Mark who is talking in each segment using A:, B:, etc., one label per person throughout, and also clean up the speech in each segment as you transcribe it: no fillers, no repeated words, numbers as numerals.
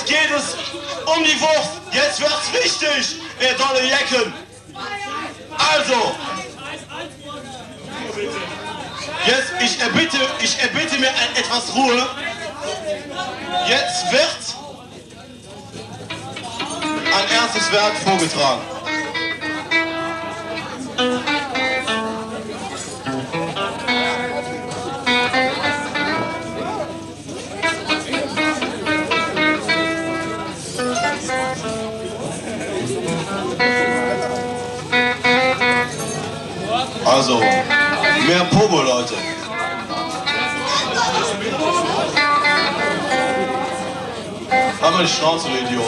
A: Jetzt geht es um die Wurst. Jetzt wird's wichtig, ihr dolle Jecken. Also, jetzt, ich erbitte mir etwas Ruhe. Jetzt wird ein ernstes Werk vorgetragen. Also, mehr Pogo, Leute. Halt mal die Schnauze, du Idiot.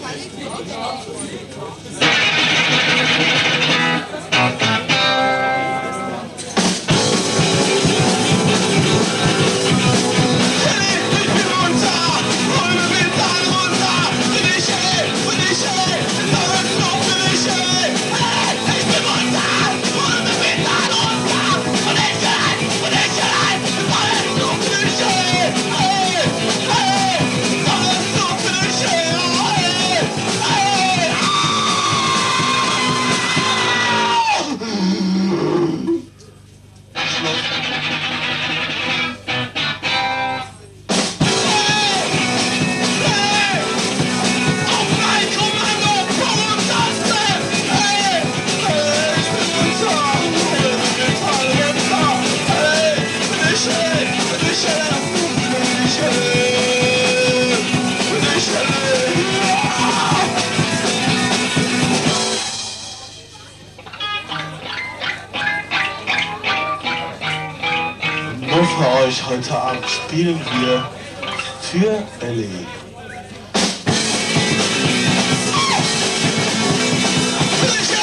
A: Nur für euch heute Abend spielen wir für Ellie.